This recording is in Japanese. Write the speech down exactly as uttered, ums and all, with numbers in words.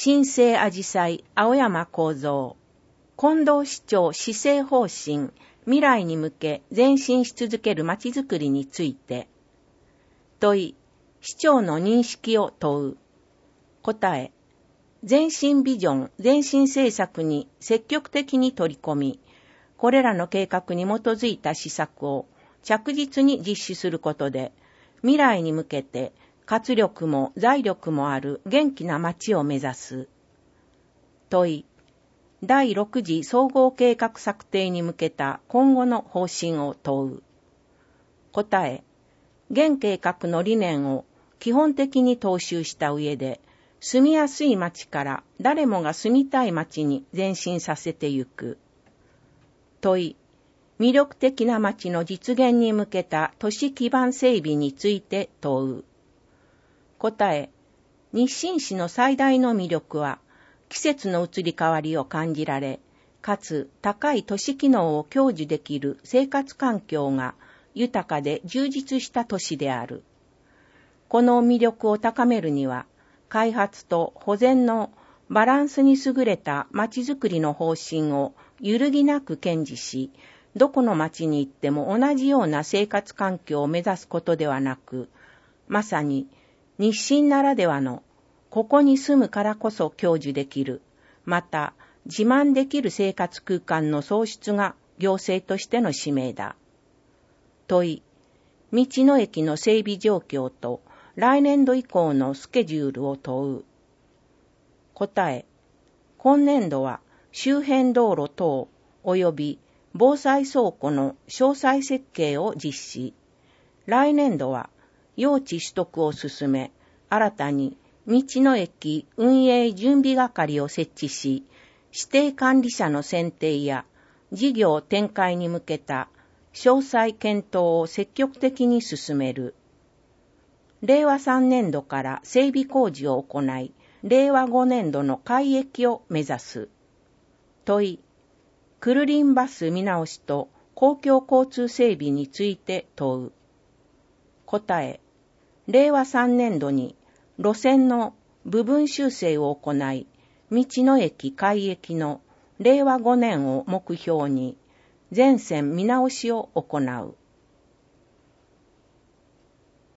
鎮西あじさい青山幸三、近藤市長施政方針、未来に向け前進し続けるまちづくりについて。問い、市長の認識を問う。答え、前進ビジョン、前進政策に積極的に取り込み、これらの計画に基づいた施策を着実に実施することで、未来に向けて活力も財力もある元気な町を目指す。問い、だいろく次総合計画策定に向けた今後の方針を問う。答え、現計画の理念を基本的に踏襲した上で、住みやすい町から誰もが住みたい町に前進させてゆく。問い、魅力的な町の実現に向けた都市基盤整備について問う。答え、日清市の最大の魅力は、季節の移り変わりを感じられ、かつ高い都市機能を享受できる生活環境が豊かで充実した都市である。この魅力を高めるには、開発と保全のバランスに優れた町づくりの方針を揺るぎなく堅持し、どこの町に行っても同じような生活環境を目指すことではなく、まさに日清ならではのここに住むからこそ享受できる、また自慢できる生活空間の創出が行政としての使命だ。問い、道の駅の整備状況と来年度以降のスケジュールを問う。答え、今年度は周辺道路等及び防災倉庫の詳細設計を実施。来年度は用地取得を進め、新たに道の駅運営準備係を設置し、指定管理者の選定や事業展開に向けた詳細検討を積極的に進める。れいわさんねん度から整備工事を行い、れいわごねん度の開駅を目指す。問い、クルリンバス見直しと公共交通整備について問う。答え、れいわさんねん度に路線の部分修正を行い、道の駅開駅のれいわごねんを目標に全線見直しを行う。